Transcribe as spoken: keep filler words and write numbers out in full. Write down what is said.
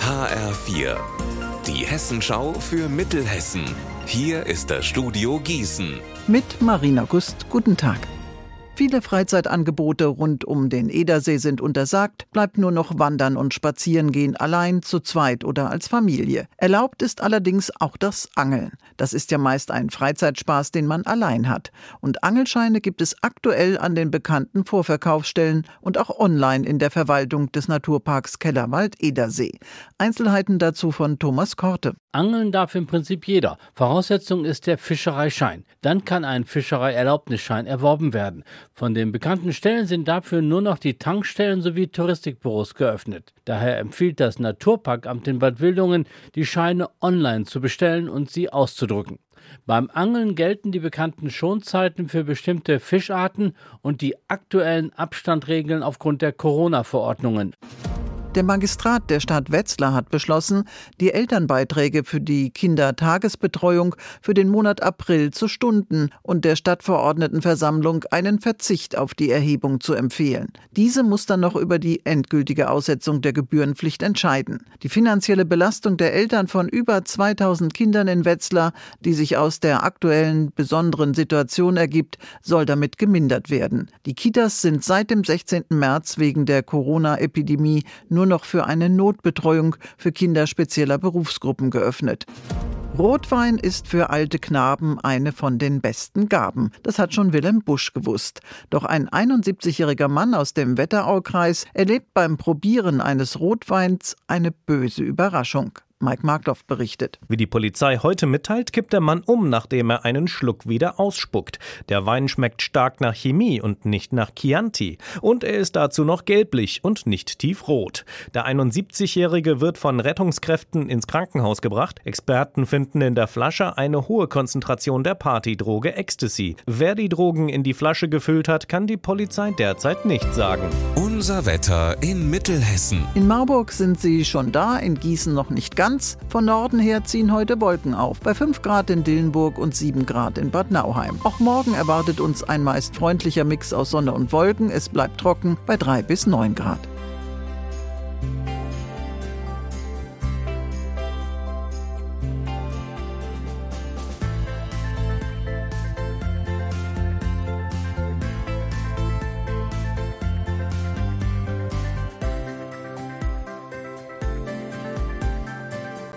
H R vier, die Hessenschau für Mittelhessen. Hier ist das Studio Gießen. Mit Marina Gust, guten Tag. Viele Freizeitangebote rund um den Edersee sind untersagt, bleibt nur noch Wandern und Spazierengehen allein, zu zweit oder als Familie. Erlaubt ist allerdings auch das Angeln. Das ist ja meist ein Freizeitspaß, den man allein hat. Und Angelscheine gibt es aktuell an den bekannten Vorverkaufsstellen und auch online in der Verwaltung des Naturparks Kellerwald-Edersee. Einzelheiten dazu von Thomas Korte. Angeln darf im Prinzip jeder. Voraussetzung ist der Fischereischein. Dann kann ein Fischereierlaubnisschein erworben werden. Von den bekannten Stellen sind dafür nur noch die Tankstellen sowie Touristikbüros geöffnet. Daher empfiehlt das Naturparkamt in Bad Wildungen, die Scheine online zu bestellen und sie auszudrucken. Beim Angeln gelten die bekannten Schonzeiten für bestimmte Fischarten und die aktuellen Abstandregeln aufgrund der Corona-Verordnungen. Der Magistrat der Stadt Wetzlar hat beschlossen, die Elternbeiträge für die Kindertagesbetreuung für den Monat April zu stunden und der Stadtverordnetenversammlung einen Verzicht auf die Erhebung zu empfehlen. Diese muss dann noch über die endgültige Aussetzung der Gebührenpflicht entscheiden. Die finanzielle Belastung der Eltern von über zweitausend Kindern in Wetzlar, die sich aus der aktuellen besonderen Situation ergibt, soll damit gemindert werden. Die Kitas sind seit dem sechzehnten März wegen der Corona-Epidemie nur noch für eine Notbetreuung für Kinder spezieller Berufsgruppen geöffnet. Rotwein ist für alte Knaben eine von den besten Gaben. Das hat schon Wilhelm Busch gewusst. Doch ein einundsiebzigjähriger Mann aus dem Wetteraukreis erlebt beim Probieren eines Rotweins eine böse Überraschung. Mike Markloff berichtet. Wie die Polizei heute mitteilt, kippt der Mann um, nachdem er einen Schluck wieder ausspuckt. Der Wein schmeckt stark nach Chemie und nicht nach Chianti. Und er ist dazu noch gelblich und nicht tiefrot. Der einundsiebzigjährige wird von Rettungskräften ins Krankenhaus gebracht. Experten finden in der Flasche eine hohe Konzentration der Partydroge Ecstasy. Wer die Drogen in die Flasche gefüllt hat, kann die Polizei derzeit nicht sagen. Unser Wetter in Mittelhessen. In Marburg sind sie schon da, in Gießen noch nicht ganz. Von Norden her ziehen heute Wolken auf, bei fünf Grad in Dillenburg und sieben Grad in Bad Nauheim. Auch morgen erwartet uns ein meist freundlicher Mix aus Sonne und Wolken. Es bleibt trocken bei drei bis neun Grad.